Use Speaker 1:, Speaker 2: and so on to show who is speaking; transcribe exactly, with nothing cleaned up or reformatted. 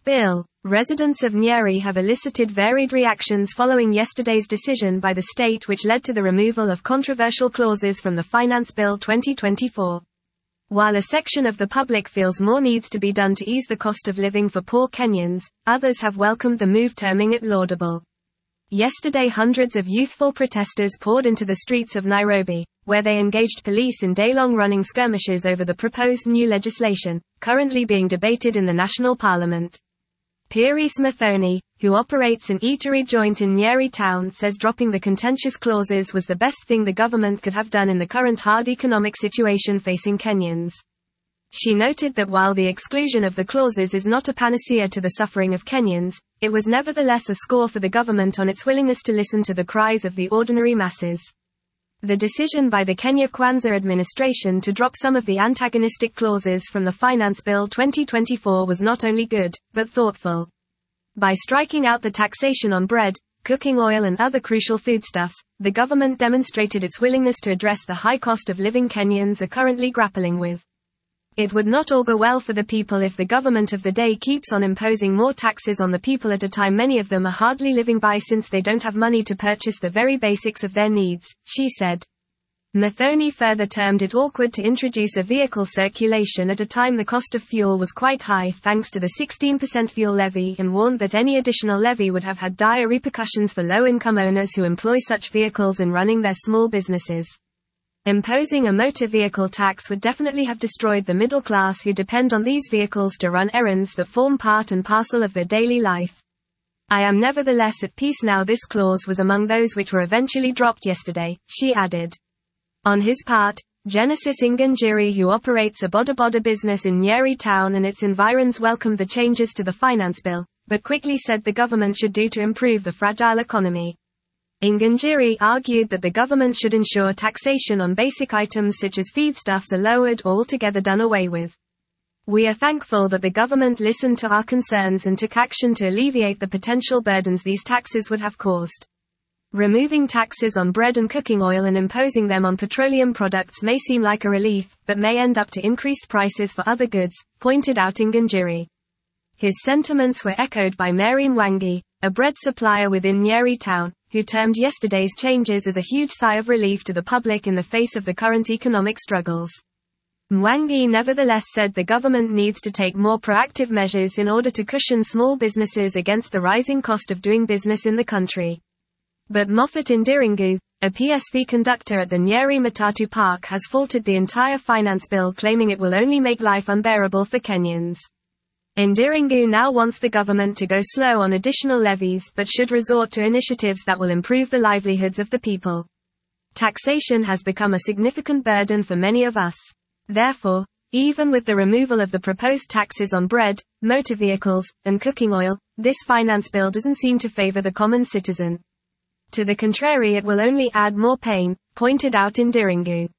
Speaker 1: bill. Residents of Nyeri have elicited varied reactions following yesterday's decision by the state, which led to the removal of controversial clauses from the Finance Bill twenty twenty-four. While a section of the public feels more needs to be done to ease the cost of living for poor Kenyans, others have welcomed the move, terming it laudable. Yesterday, hundreds of youthful protesters poured into the streets of Nairobi, where they engaged police in day-long running skirmishes over the proposed new legislation, currently being debated in the National Parliament. Pieris Mathoni, who operates an eatery joint in Nyeri town, says dropping the contentious clauses was the best thing the government could have done in the current hard economic situation facing Kenyans. She noted that while the exclusion of the clauses is not a panacea to the suffering of Kenyans, it was nevertheless a score for the government on its willingness to listen to the cries of the ordinary masses. The decision by the Kenya Kwanza administration to drop some of the antagonistic clauses from the Finance Bill twenty twenty-four was not only good, but thoughtful. By striking out the taxation on bread, cooking oil and other crucial foodstuffs, the government demonstrated its willingness to address the high cost of living Kenyans are currently grappling with. It would not augur well for the people if the government of the day keeps on imposing more taxes on the people at a time many of them are hardly living by, since they don't have money to purchase the very basics of their needs, she said. Mathoni further termed it awkward to introduce a vehicle circulation at a time the cost of fuel was quite high thanks to the sixteen percent fuel levy, and warned that any additional levy would have had dire repercussions for low-income owners who employ such vehicles in running their small businesses. Imposing a motor vehicle tax would definitely have destroyed the middle class who depend on these vehicles to run errands that form part and parcel of their daily life. I am nevertheless at peace now. This clause was among those which were eventually dropped yesterday, she added. On his part, Genesis Nganjiri, who operates a boda boda business in Nyeri town and its environs, welcomed the changes to the finance bill, but quickly said the government should do to improve the fragile economy. Nganjiri argued that the government should ensure taxation on basic items such as feedstuffs are lowered or altogether done away with. We are thankful that the government listened to our concerns and took action to alleviate the potential burdens these taxes would have caused. Removing taxes on bread and cooking oil and imposing them on petroleum products may seem like a relief, but may end up to increased prices for other goods, pointed out Nganjiri. His sentiments were echoed by Mary Mwangi, a bread supplier within Nyeri town, who termed yesterday's changes as a huge sigh of relief to the public in the face of the current economic struggles. Mwangi nevertheless said the government needs to take more proactive measures in order to cushion small businesses against the rising cost of doing business in the country. But Moffat Ndirangu, a P S V conductor at the Nyeri Matatu Park, has faulted the entire finance bill, claiming it will only make life unbearable for Kenyans. Ndirangu now wants the government to go slow on additional levies but should resort to initiatives that will improve the livelihoods of the people. Taxation has become a significant burden for many of us. Therefore, even with the removal of the proposed taxes on bread, motor vehicles, and cooking oil, this finance bill doesn't seem to favor the common citizen. To the contrary, it will only add more pain, pointed out Ndirangu.